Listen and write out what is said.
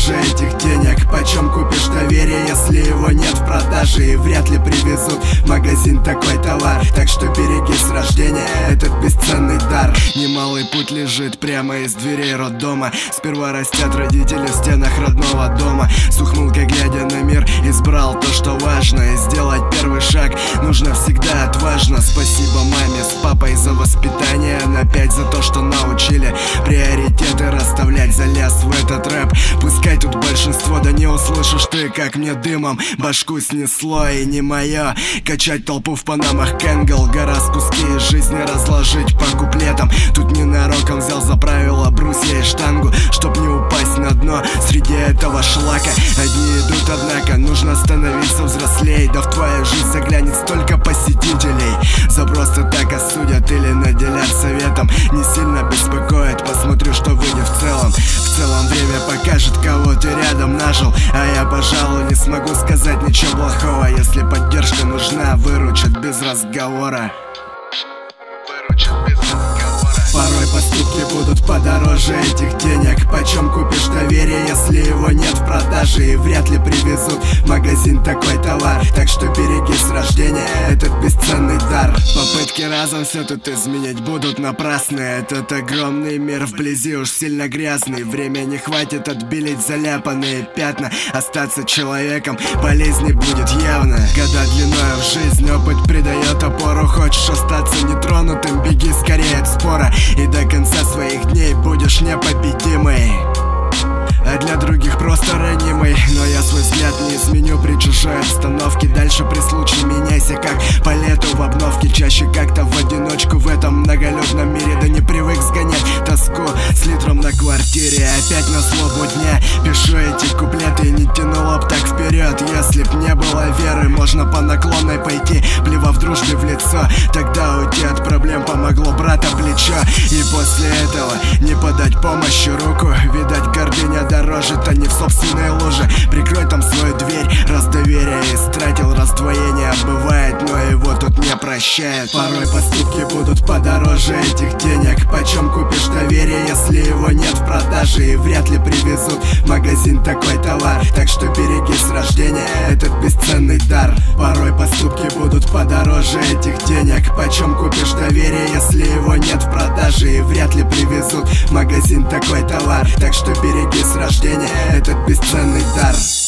подороже этих денег. Почем купишь доверие, если его нет в продаже? И вряд ли привезут в магазин такой товар. Так что береги с рождения этот бесценный дар. Немалый путь лежит прямо из дверей роддома. Сперва растят родители в стенах родного дома. С ухмылкой глядя на мир избрал то, что важно. И сделать первый шаг нужно всегда отважно. Спасибо маме с папой за воспитание, на 5 за то, что научили приоритеты расставлять. Залез в этот рэп, пускай тут большинство, да не услышишь ты, как мне дымом башку снесло. И не мое качать толпу в панамах Кэнгл, гора с куски из жизни разложить по куплетам. Тут ненароком взял за правило брусья и штангу, чтоб не упасть на дно среди этого шлака. Одни идут, однако нужно становиться взрослей. Да в твою жизнь заглянет столько посетителей. За просто так осудят или наделят советом, не сильно беспокоит, посмотрю, что выйдет в целом. В целом время покажет, кого ты рядом нажил. А я, пожалуй, не смогу сказать ничего плохого. Если поддержка нужна, выручат без разговора. Порой поступки будут подороже этих денег. Почем купишь доверие, если его нет в продаже? И вряд ли привезут в магазин такой товар. Так что береги с рождения этот бесценный дар. Попытки разом все тут изменить будут напрасны. Этот огромный мир вблизи уж сильно грязный. Время не хватит отбелить заляпанные пятна. Остаться человеком полезней будет явно. Года длиною в жизнь, опыт придает опору. Хочешь остаться нетронутым, беги скорее от спора. И до конца своих дней будешь непобедимый, а для других просто ранимый. Но я свой взгляд не изменю при чужой обстановке. Дальше при случае меняйся, как по лету в обновке. Чаще как-то в одиночку в этом многолюдном мире. Да не привык сгонять тоску с литром на квартире. Опять на злобу дня пишу эти куплеты и не тянуло б так вперед. Если б не было веры, можно по наклонной пойти, плевав дружбе в лицо. Тогда уйти от проблем помогло брата плечо. И после этого не подать помощи руку. Видать, гордыня дороже-то не в собственной луже. Прикрой там свою дверь, раз доверие истратил. Раздвоение бывает, но его тут не прощает. Порой поступки будут подороже этих денег. Почем купишь доверие, если его нет в продаже? И вряд ли привезут в магазин такой товар. Так что береги с рождения этот бесценный дар. Порой поступки будут подороже этих денег. Почем купишь доверие, если его нет в продаже? И вряд ли привезут в магазин такой товар. Так что береги с рождения этот бесценный дар.